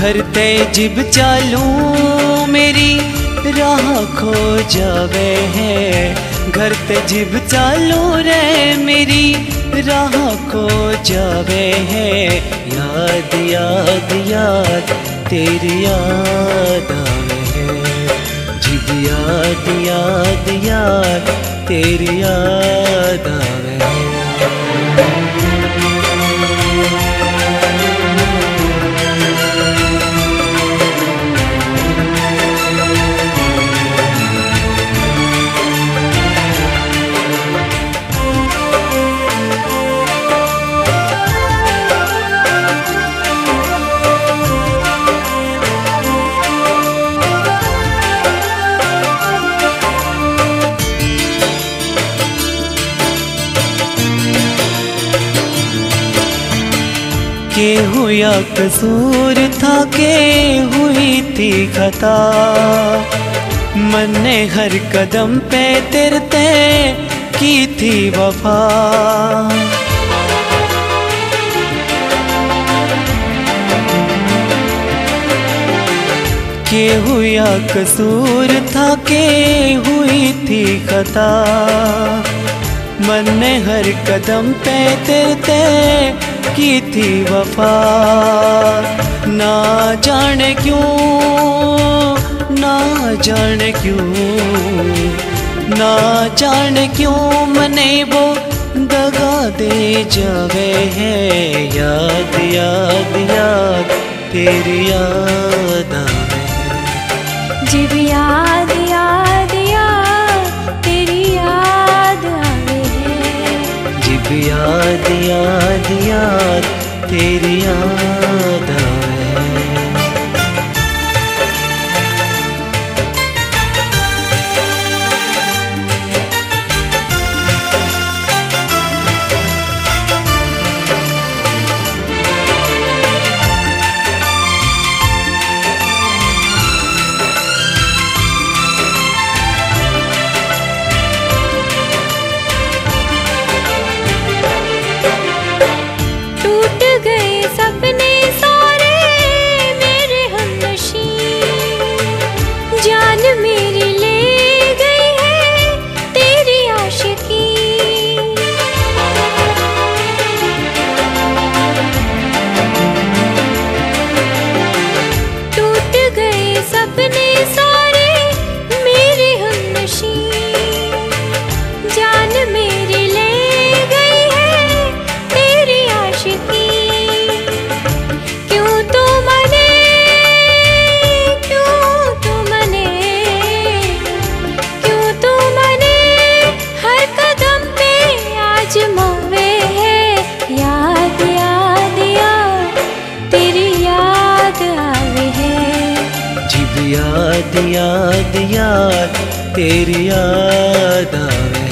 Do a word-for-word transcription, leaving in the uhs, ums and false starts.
घर ते जिब चालू मेरी राह खो जावे है। घर ते जिब चालू रे मेरी राह खो जावे है। याद याद याद तेरी याद आवे है। जिब याद याद याद तेरी याद आवे है। के हुआ कसूर था के हुई थी खता। मन ने हर कदम पे तेरे ते की थी वफा। के हुआ कसूर था के हुई थी खता। मन ने हर कदम पे तेरे ते की थी वफा। ना जाने क्यों ना जाने क्यों ना जाने क्यों मने वो दगा दे जावे है। याद याद याद तेरी याद आवे है। जिब याद याद याद तेरी याद आवे है। जिब याद याद याद तेरी याद आवे है। सपने सारे मेरे हमनशी। जान मेरी ले गई है तेरी आशिकी। टूट गए सपने सारे मेरे हमनशी। जान मेरी ले गई है तेरी आशिकी। याद याद याद तेरी याद आवे।